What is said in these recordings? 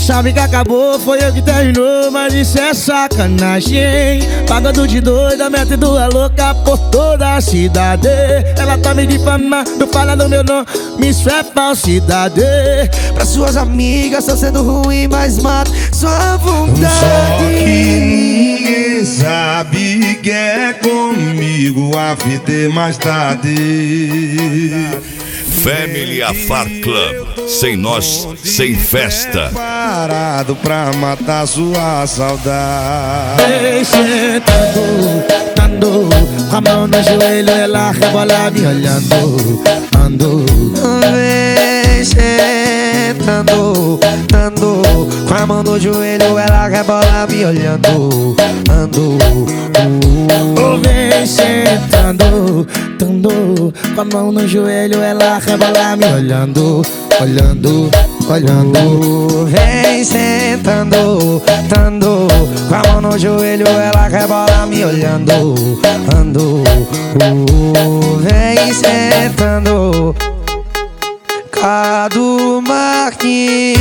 sabe que acabou, foi eu que terminou, mas isso é sacanagem. Pagando de doida, metendo a louca por toda a cidade. Ela tá me difamando, falando meu nome, isso é falsidade. Pra suas amigas tá sendo ruim, mas mata sua vontade. Só que ninguém sabe que é comigo, a fita é mais tarde. Family Afar Club. Sem nós, sem festa. Parado pra matar sua saudade. Vem sentando, dando, com a mão no joelho, ela rebola me olhando. Ando, Vem sentando, dando, com a mão no joelho, ela rebola me olhando. Ando, vem sentando, dando, com a mão no joelho, ela rebola me olhando. Olhando, olhando. Vem sentando, dando, com a mão no joelho, ela rebola me olhando. Ando, vem sentando. Cadu Marquinhos.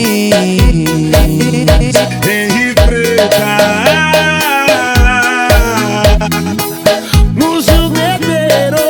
Henri Preta. No jugueteiro.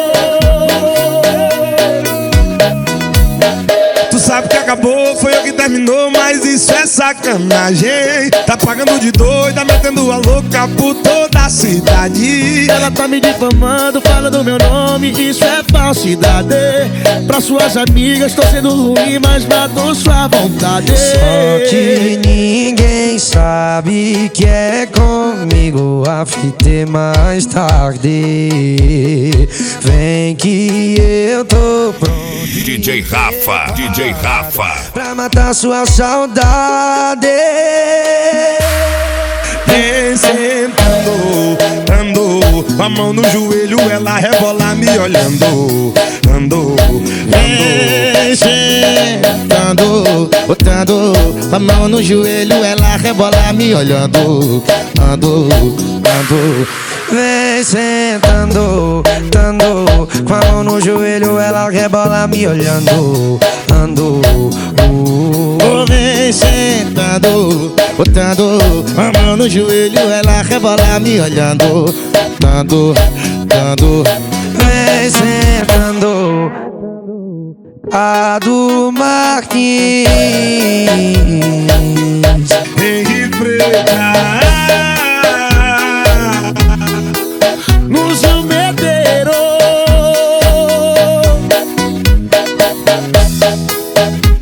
Tu sabe que acabou, foi eu que terminou, mas isso é sacanagem. Tá pagando de doida, metendo a louca por toda a cidade. Ela tá me difamando, falando meu nome, isso é falsidade. Pra suas amigas tô sendo ruim, mas matou sua vontade. Só que ninguém sabe que é comigo, a fita é mais tarde. Vem que eu tô pronto DJ Rafa, DJ Rafa. pra matar sua saudade. Vem sentando, andou, com a mão no joelho, ela rebola me olhando. Andou, Vem sentando, botando a mão no joelho, ela rebola me olhando. Ando, ando. Vem sentando, dando, com a mão no joelho, ela rebola me olhando. Ando, Vem sentando, botando a mão no joelho, ela rebola me olhando. Dando, dando. vem sentando. Cadu Marquinhos. Henri Preta. No jugueteiro.